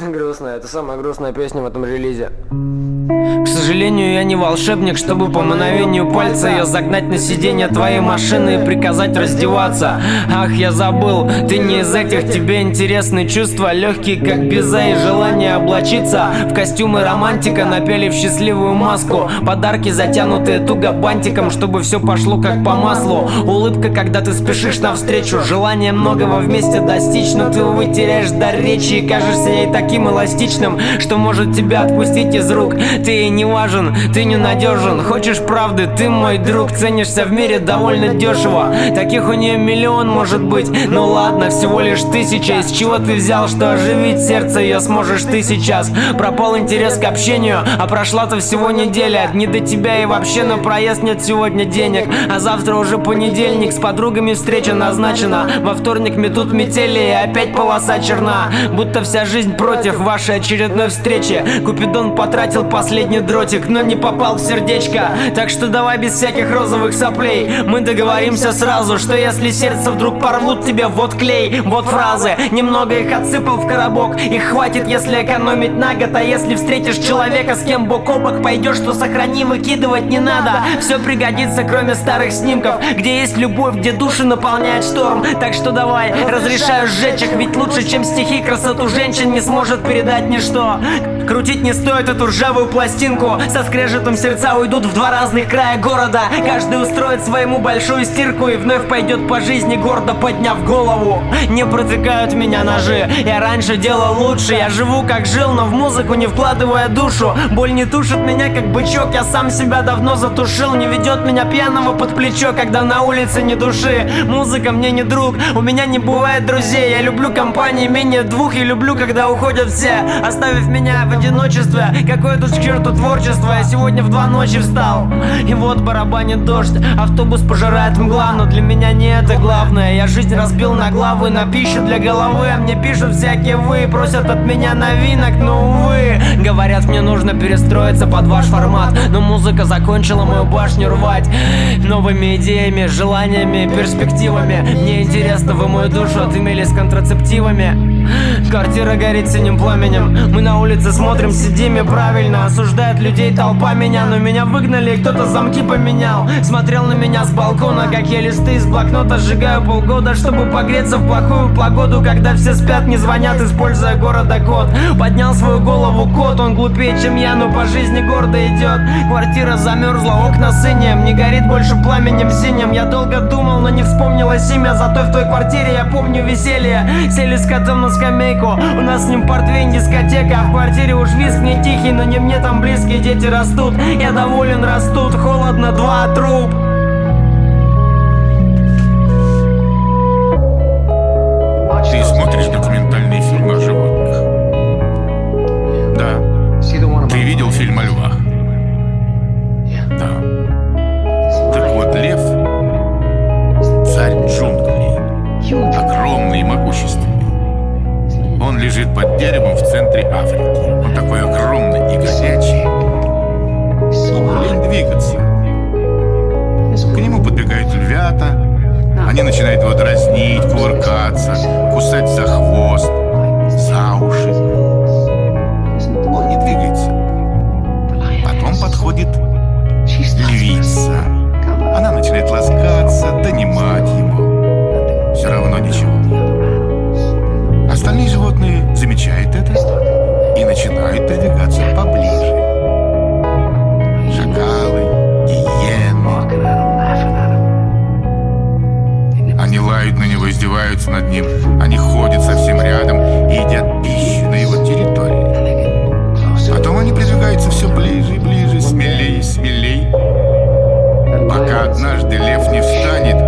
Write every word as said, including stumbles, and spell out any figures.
Грустная, это самая грустная песня в этом релизе. К сожалению, я не волшебник, чтобы по мановению пальца ее загнать на сиденье твоей машины и приказать раздеваться. Ах, я забыл, ты не из этих, тебе интересны чувства, легкие как беза и желание облачиться в костюмы романтика, напялив счастливую маску. Подарки, затянутые туго бантиком, чтобы все пошло как по маслу. Улыбка, когда ты спешишь навстречу, желание многого вместе достичь, но ты, увы, теряешь дар речи и кажешься ей таким эластичным, что может тебя отпустить из рук. Ты не важен, ты ненадежен, хочешь правды, ты мой друг, ценишься в мире довольно дешево. Таких у нее миллион может быть, ну ладно, всего лишь тысяча. Из чего ты взял, что оживить сердце ее сможешь ты сейчас? Пропал интерес к общению, а прошла-то всего неделя. Не до тебя и вообще на проезд нет сегодня денег. А завтра уже понедельник, с подругами встреча назначена. Во вторник метут метели и опять полоса черна. Будто вся жизнь против вашей очередной встречи. Купидон потратил последний дротик, но не попал в сердечко. Так что давай без всяких розовых соплей. Мы договоримся сразу, что если сердце вдруг порвут тебе, вот клей, вот фразы. Немного их отсыпал в коробок, их хватит, если экономить на год. А если встретишь человека, с кем бок о бок пойдешь, то сохрани, выкидывать не надо. Все пригодится, кроме старых снимков, где есть любовь, где души наполняет шторм. Так что давай, разрешаю сжечь их, ведь лучше, чем стихи, красоту женщин не сможет передать ничто. Крутить не стоит эту ржавую пластинку, со скрежетом сердца уйдут в два разных края города. Каждый устроит своему большую стирку и вновь пойдет по жизни, гордо подняв голову. Не протыкают меня ножи, я раньше делал лучше. Я живу как жил, но в музыку не вкладывая душу. Боль не тушит меня как бычок, я сам себя давно затушил. Не ведет меня пьяного под плечо, когда на улице ни души. Музыка мне не друг, у меня не бывает друзей. Я люблю компании менее двух и люблю, когда уходят все, оставив меня в одиночестве. Какое тут к черту творчество, я сегодня в два ночи встал. И вот барабанит дождь, автобус пожирает мгла, но для меня не это главное. Я жизнь разбил на главы, на пищу для головы. А мне пишут всякие вы, просят от меня новинок, но увы. Говорят, мне нужно перестроиться под ваш формат, но музыка закончила мою башню рвать новыми идеями, желаниями, перспективами. Мне интересно, вы мою душу отымели с контрацептивами. Квартира горит синим пламенем, мы на улице смотрим, сидим и правильно. Осуждает людей толпа меня, но меня выгнали, кто-то замки поменял. Смотрел на меня с балкона, как я листы из блокнота сжигаю полгода, чтобы погреться в плохую погоду, когда все спят, не звонят, используя города код. Поднял свою голову кот, он глупее, чем я, но по жизни гордо идет. Квартира замерзла, окна с инеем, не горит больше пламенем синим. Я долго думал, но не вспомнилось имя, зато в той квартире я помню веселье. Сели с котом на скамейку, у нас с ним портвейн, дискотека. А в квартире уж визг не тихий, но не мне там близкие дети растут. Я доволен, растут, холодно, два труп. Ты смотришь документальные фильмы о животных? Да. Ты видел фильм о львах? Да. Так вот, лев — царь джунглей, огромный и могущественный. Он лежит под деревом в центре Африки. Он такой огромный и горячий. Ему лень двигаться. К нему подбегают львята. Они начинают его дразнить, кувыркаться, кусать за хвост, за уши. Он не двигается. Потом подходит львица. Она начинает ласкаться, донимать ему. Все равно ничего. Остальные животные замечают это и начинают продвигаться поближе. Шакалы, гиены. Они лают на него, издеваются над ним. Они ходят совсем рядом и едят пищу на его территории. Потом они продвигаются все ближе и ближе, смелее и смелее, пока однажды лев не встанет